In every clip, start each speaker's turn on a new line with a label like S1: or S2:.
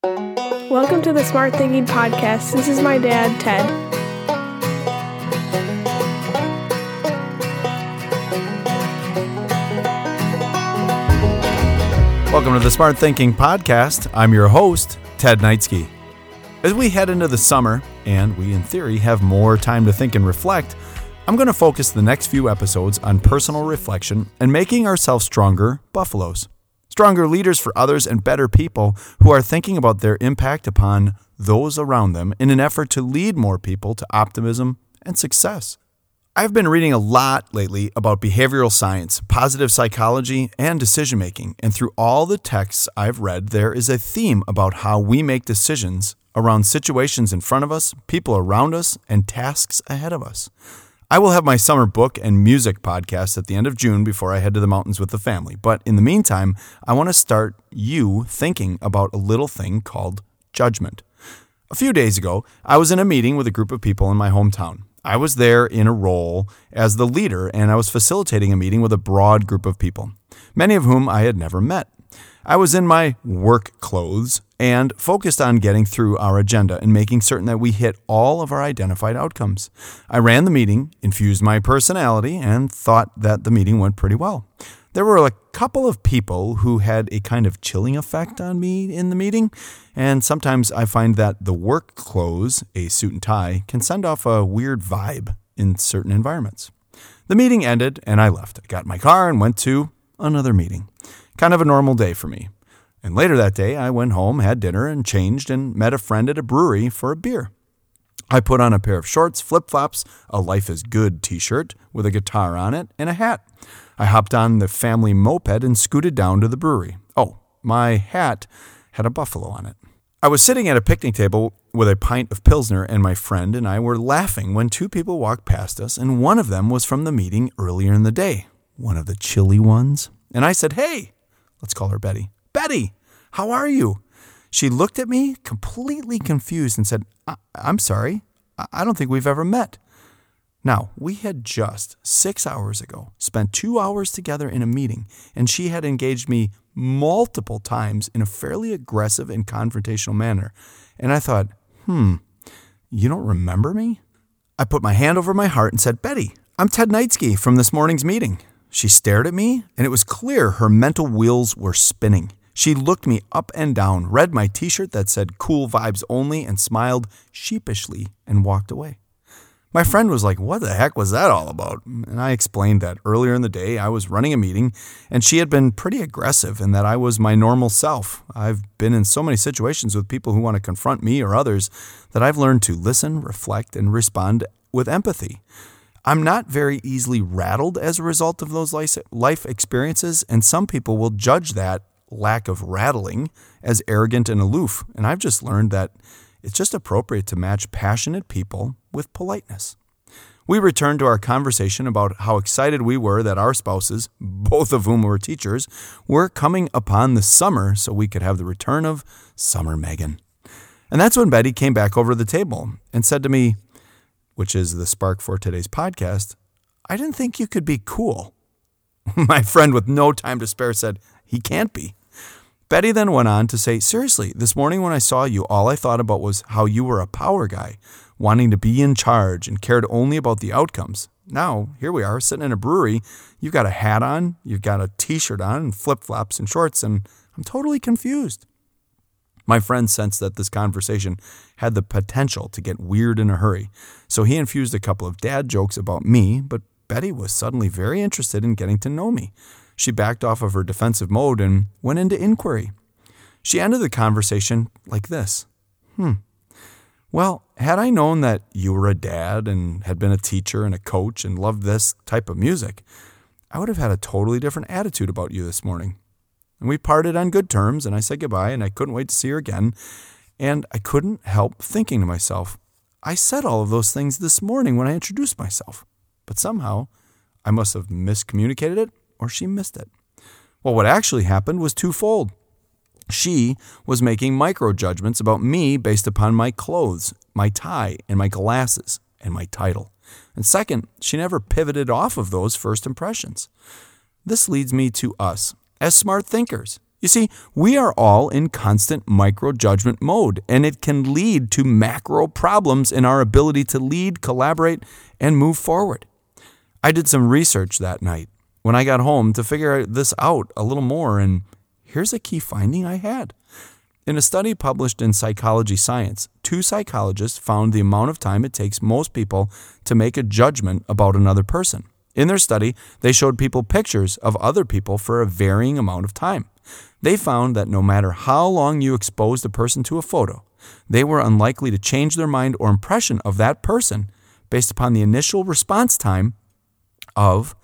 S1: Welcome to the Smart Thinking Podcast. This is my dad, Ted.
S2: Welcome to the Smart Thinking Podcast. I'm your host, Ted Knightsky. As we head into the summer, and we in theory have more time to think and reflect, I'm going to focus the next few episodes on personal reflection and making ourselves stronger buffaloes. Stronger leaders for others and better people who are thinking about their impact upon those around them in an effort to lead more people to optimism and success. I've been reading a lot lately about behavioral science, positive psychology, and decision-making, and through all the texts I've read, there is a theme about how we make decisions around situations in front of us, people around us, and tasks ahead of us. I will have my summer book and music podcast at the end of June before I head to the mountains with the family, but in the meantime, I want to start you thinking about a little thing called judgment. A few days ago, I was in a meeting with a group of people in my hometown. I was there in a role as the leader, and I was facilitating a meeting with a broad group of people, many of whom I had never met. I was in my work clothes and focused on getting through our agenda and making certain that we hit all of our identified outcomes. I ran the meeting, infused my personality, and thought that the meeting went pretty well. There were a couple of people who had a kind of chilling effect on me in the meeting, and sometimes I find that the work clothes, a suit and tie, can send off a weird vibe in certain environments. The meeting ended, and I left. I got in my car and went to another meeting. Kind of a normal day for me. And later that day, I went home, had dinner, and changed, and met a friend at a brewery for a beer. I put on a pair of shorts, flip-flops, a Life is Good t-shirt with a guitar on it, and a hat. I hopped on the family moped and scooted down to the brewery. Oh, my hat had a buffalo on it. I was sitting at a picnic table with a pint of Pilsner, and my friend and I were laughing when two people walked past us, and one of them was from the meeting earlier in the day, one of the chilly ones. And I said, "Hey," let's call her Betty. "Betty, how are you?" She looked at me completely confused and said, I'm sorry, I don't think we've ever met." Now, we had just 6 hours ago spent 2 hours together in a meeting, and she had engaged me multiple times in a fairly aggressive and confrontational manner. And I thought, you don't remember me? I put my hand over my heart and said, "Betty, I'm Ted Knightsky from this morning's meeting." She stared at me, and it was clear her mental wheels were spinning. She looked me up and down, read my t-shirt that said "Cool Vibes Only," and smiled sheepishly and walked away. My friend was like, "What the heck was that all about?" And I explained that earlier in the day I was running a meeting, and she had been pretty aggressive, and that I was my normal self. I've been in so many situations with people who want to confront me or others that I've learned to listen, reflect, and respond with empathy. I'm not very easily rattled as a result of those life experiences, and some people will judge that lack of rattling as arrogant and aloof, and I've just learned that it's just appropriate to match passionate people with politeness. We returned to our conversation about how excited we were that our spouses, both of whom were teachers, were coming upon the summer so we could have the return of Summer Megan. And that's when Betty came back over the table and said to me, which is the spark for today's podcast, "I didn't think you could be cool." My friend, with no time to spare, said, "He can't be." Betty then went on to say, "Seriously, this morning when I saw you, all I thought about was how you were a power guy, wanting to be in charge and cared only about the outcomes. Now, here we are, sitting in a brewery. You've got a hat on, you've got a t-shirt on, and flip-flops and shorts, and I'm totally confused." My friend sensed that this conversation had the potential to get weird in a hurry, so he infused a couple of dad jokes about me, but Betty was suddenly very interested in getting to know me. She backed off of her defensive mode and went into inquiry. She ended the conversation like this. Well, had I known that you were a dad and had been a teacher and a coach and loved this type of music, I would have had a totally different attitude about you this morning." And we parted on good terms, and I said goodbye, and I couldn't wait to see her again. And I couldn't help thinking to myself, I said all of those things this morning when I introduced myself, but somehow I must have miscommunicated it, or she missed it. Well, what actually happened was twofold. She was making micro judgments about me based upon my clothes, my tie, and my glasses, and my title. And second, she never pivoted off of those first impressions. This leads me to us. As smart thinkers, You see, we are all in constant micro-judgment mode, and it can lead to macro problems in our ability to lead, collaborate, and move forward. I did some research that night when I got home to figure this out a little more, and here's a key finding I had. In a study published in Psychology Science, 2 psychologists found the amount of time it takes most people to make a judgment about another person. In their study, they showed people pictures of other people for a varying amount of time. They found that no matter how long you exposed a person to a photo, they were unlikely to change their mind or impression of that person based upon the initial response time of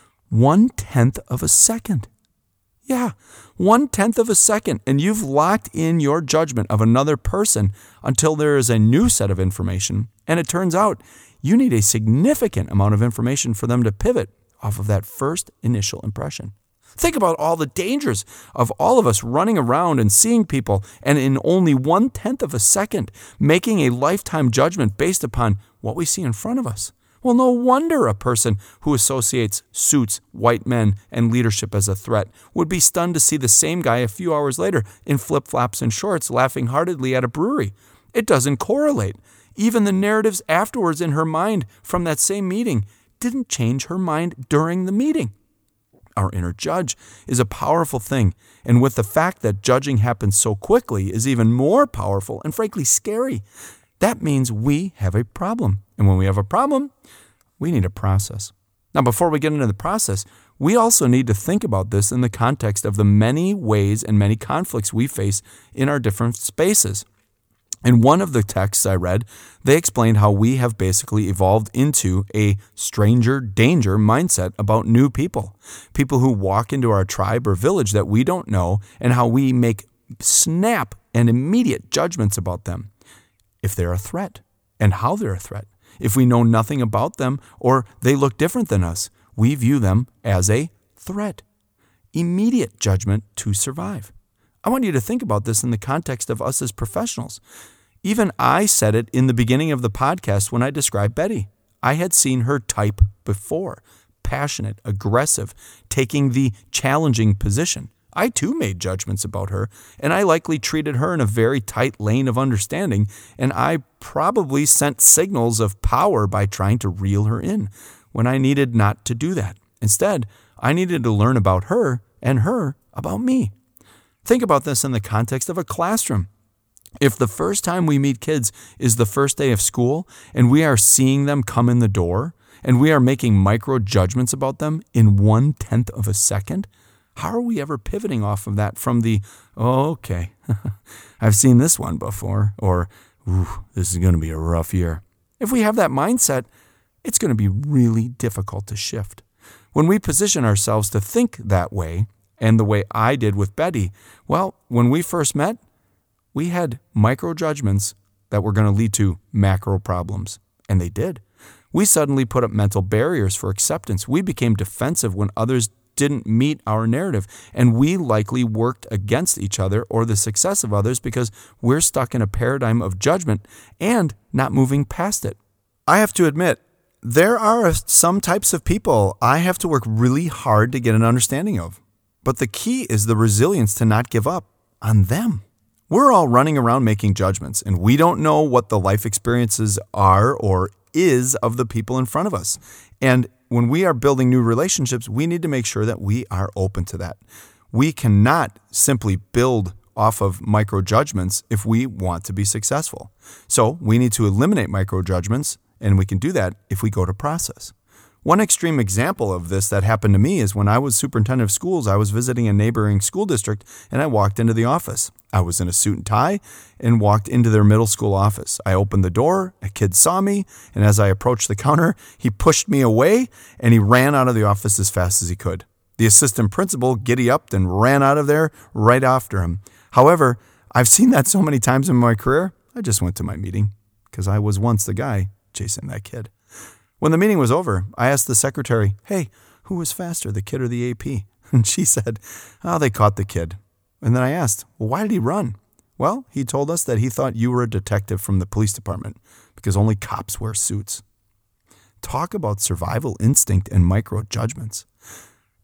S2: 1/10 of a second. Yeah, 1/10 of a second, and you've locked in your judgment of another person until there is a new set of information, and it turns out you need a significant amount of information for them to pivot off of that first initial impression. Think about all the dangers of all of us running around and seeing people, and in only 1/10 of a second, making a lifetime judgment based upon what we see in front of us. Well, no wonder a person who associates suits, white men, and leadership as a threat would be stunned to see the same guy a few hours later in flip-flops and shorts laughing heartedly at a brewery. It doesn't correlate. Even the narratives afterwards in her mind from that same meeting didn't change her mind during the meeting. Our inner judge is a powerful thing, and with the fact that judging happens so quickly is even more powerful and frankly scary. That means we have a problem. And when we have a problem, we need a process. Now, before we get into the process, we also need to think about this in the context of the many ways and many conflicts we face in our different spaces. In one of the texts I read, they explained how we have basically evolved into a stranger danger mindset about new people. People who walk into our tribe or village that we don't know, and how we make snap and immediate judgments about them. If they're a threat, and how they're a threat. If we know nothing about them or they look different than us, we view them as a threat. Immediate judgment to survive. I want you to think about this in the context of us as professionals. Even I said it in the beginning of the podcast when I described Betty. I had seen her type before. Passionate, aggressive, taking the challenging position. I too made judgments about her, and I likely treated her in a very tight lane of understanding, and I probably sent signals of power by trying to reel her in when I needed not to do that. Instead, I needed to learn about her and her about me. Think about this in the context of a classroom. If the first time we meet kids is the first day of school, and we are seeing them come in the door, and we are making micro judgments about them in 1/10 of a second, how are we ever pivoting off of that from the, oh, okay, I've seen this one before, or, ooh, this is going to be a rough year? If we have that mindset, it's going to be really difficult to shift. When we position ourselves to think that way, and the way I did with Betty, well, when we first met, we had micro judgments that were going to lead to macro problems, and they did. We suddenly put up mental barriers for acceptance. We became defensive when others didn't meet our narrative, and we likely worked against each other or the success of others because we're stuck in a paradigm of judgment and not moving past it. I have to admit, there are some types of people I have to work really hard to get an understanding of, but the key is the resilience to not give up on them. We're all running around making judgments, and we don't know what the life experiences are or is of the people in front of us. And when we are building new relationships, we need to make sure that we are open to that. We cannot simply build off of micro judgments if we want to be successful. So we need to eliminate micro judgments, and we can do that if we go to process. One extreme example of this that happened to me is when I was superintendent of schools. I was visiting a neighboring school district, and I walked into the office. I was in a suit and tie and walked into their middle school office. I opened the door, a kid saw me, and as I approached the counter, he pushed me away, and he ran out of the office as fast as he could. The assistant principal giddy-upped and ran out of there right after him. However, I've seen that so many times in my career, I just went to my meeting because I was once the guy chasing that kid. When the meeting was over, I asked the secretary, hey, who was faster, the kid or the AP? And she said, oh, they caught the kid. And then I asked, well, why did he run? Well, he told us that he thought you were a detective from the police department because only cops wear suits. Talk about survival instinct and micro judgments.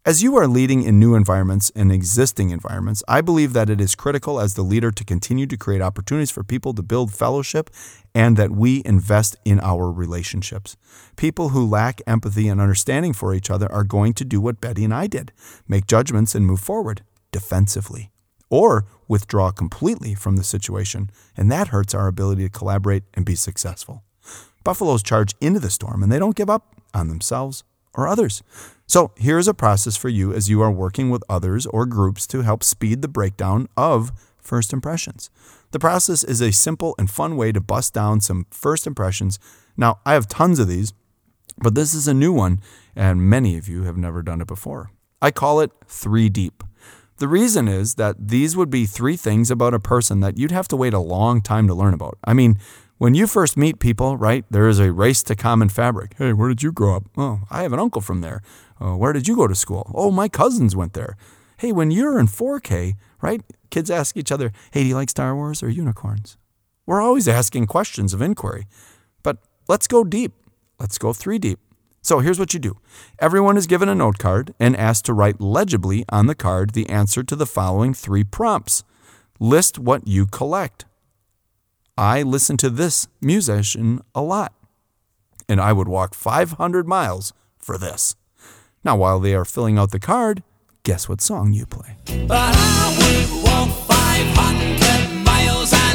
S2: As you are leading in new environments and existing environments, I believe that it is critical as the leader to continue to create opportunities for people to build fellowship and that we invest in our relationships. People who lack empathy and understanding for each other are going to do what Betty and I did, make judgments and move forward defensively, or withdraw completely from the situation, and that hurts our ability to collaborate and be successful. Buffaloes charge into the storm, and they don't give up on themselves or others. So here's a process for you as you are working with others or groups to help speed the breakdown of first impressions. The process is a simple and fun way to bust down some first impressions. Now, I have tons of these, but this is a new one, and many of you have never done it before. I call it 3 Deep. The reason is that these would be 3 things about a person that you'd have to wait a long time to learn about. I mean, when you first meet people, right, there is a race to common fabric. Hey, where did you grow up? Oh, I have an uncle from there. Where did you go to school? Oh, my cousins went there. Hey, when you're in 4K, right, kids ask each other, hey, do you like Star Wars or unicorns? We're always asking questions of inquiry. But let's go deep. Let's go 3 deep. So here's what you do. Everyone is given a note card and asked to write legibly on the card the answer to the following 3 prompts. List what you collect. I listen to this musician a lot, and I would walk 500 miles for this. Now, while they are filling out the card, guess what song you play?
S3: But I would walk 500 miles and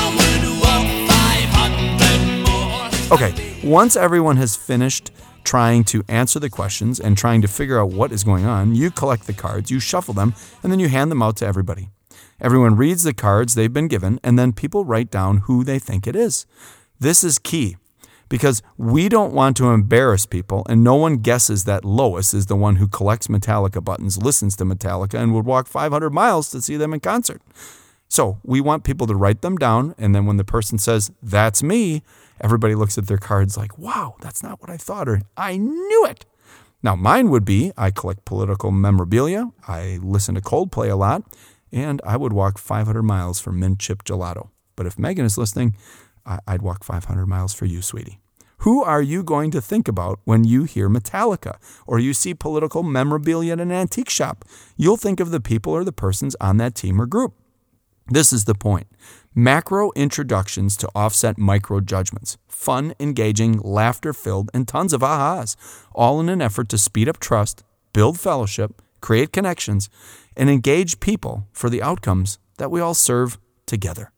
S3: I would walk 500 more.
S2: Okay, once everyone has finished trying to answer the questions and trying to figure out what is going on, you collect the cards, you shuffle them, and then you hand them out to everybody. Everyone reads the cards they've been given, and then people write down who they think it is. This is key because we don't want to embarrass people, and no one guesses that Lois is the one who collects Metallica buttons, listens to Metallica, and would walk 500 miles to see them in concert. So we want people to write them down, and then when the person says, that's me, everybody looks at their cards like, wow, that's not what I thought, or I knew it. Now, mine would be, I collect political memorabilia, I listen to Coldplay a lot, and I would walk 500 miles for mint chip gelato. But if Megan is listening, I'd walk 500 miles for you, sweetie. Who are you going to think about when you hear Metallica or you see political memorabilia at an antique shop? You'll think of the people or the persons on that team or group. This is the point. Macro introductions to offset micro judgments. Fun, engaging, laughter-filled, and tons of ahas, all in an effort to speed up trust, build fellowship, create connections, and engage people for the outcomes that we all serve together.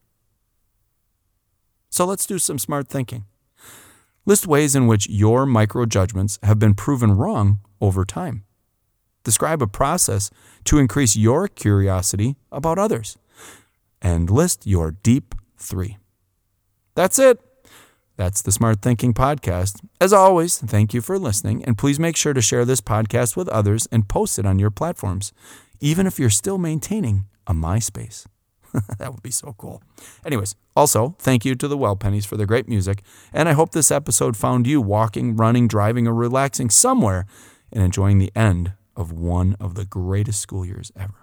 S2: So let's do some smart thinking. List ways in which your micro judgments have been proven wrong over time. Describe a process to increase your curiosity about others. And list your deep 3. That's it. That's the Smart Thinking Podcast. As always, thank you for listening, and please make sure to share this podcast with others and post it on your platforms, even if you're still maintaining a MySpace. That would be so cool. Anyways, also, thank you to the Well Pennies for the great music, and I hope this episode found you walking, running, driving, or relaxing somewhere and enjoying the end of one of the greatest school years ever.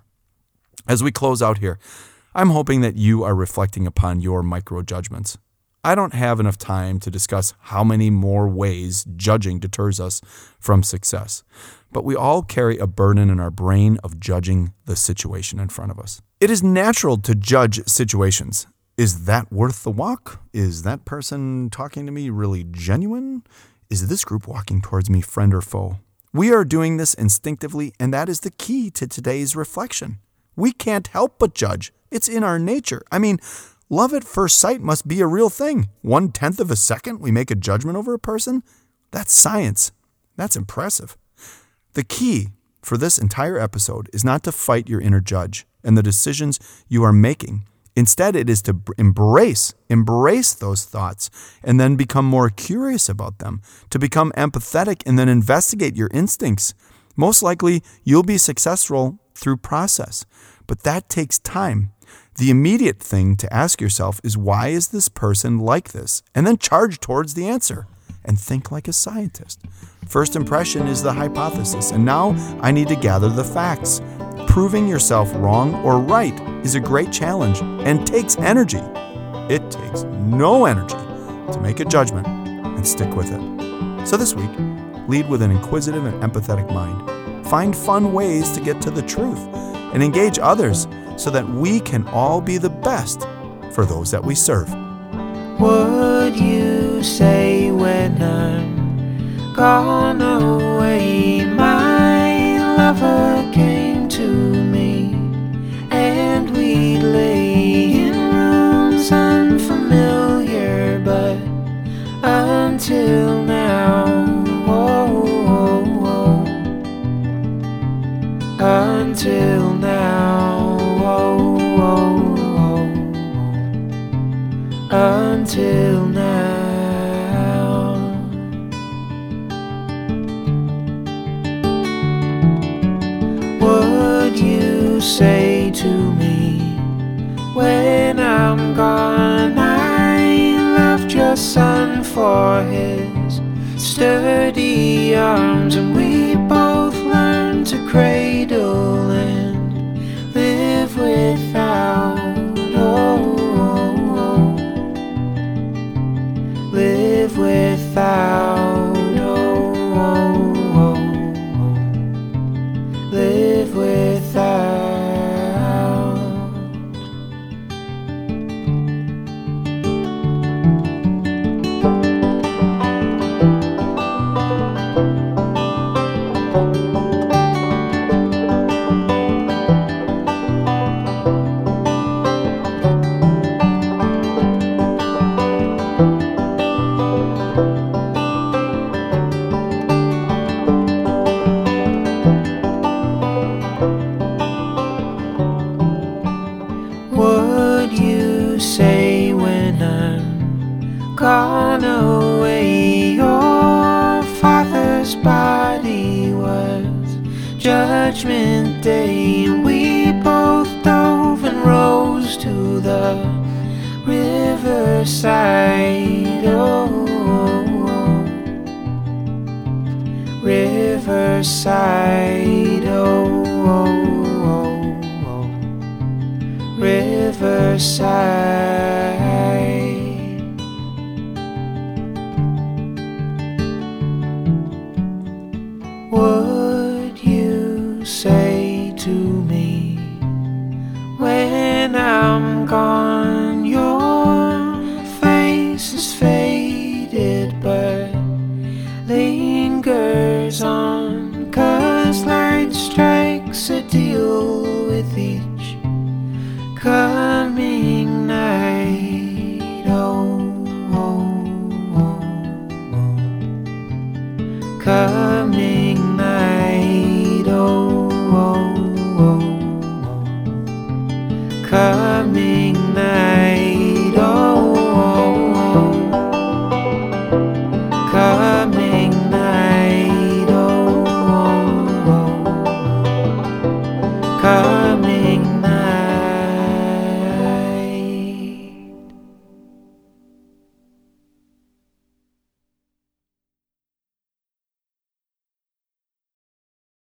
S2: As we close out here, I'm hoping that you are reflecting upon your micro judgments. I don't have enough time to discuss how many more ways judging deters us from success, but we all carry a burden in our brain of judging the situation in front of us. It is natural to judge situations. Is that worth the walk? Is that person talking to me really genuine? Is this group walking towards me friend or foe? We are doing this instinctively, and that is the key to today's reflection. We can't help but judge. It's in our nature. I mean, love at first sight must be a real thing. 1/10 of a second, we make a judgment over a person? That's science. That's impressive. The key for this entire episode is not to fight your inner judge and the decisions you are making. Instead, it is to embrace those thoughts and then become more curious about them, to become empathetic and then investigate your instincts. Most likely, you'll be successful through process, but that takes time. The immediate thing to ask yourself is, why is this person like this? And then charge towards the answer and think like a scientist. First impression is the hypothesis, and now I need to gather the facts. Proving yourself wrong or right is a great challenge and takes energy. It takes no energy to make a judgment and stick with it. So this week, lead with an inquisitive and empathetic mind. find fun ways to get to the truth, and engage others so that we can all be the best for those that we serve.
S4: Would you say when I'm gone away, my lover came to me, and we lay in rooms unfamiliar, but until now, until now, until now. Would you say to me when I'm gone, I loved your son for his sturdy arms, and we both learned to cradle and live without, live without, live without. Would you say when I'm gone away, your father's body was Judgment Day, and we both dove and rose to the riverside, riverside, riverside.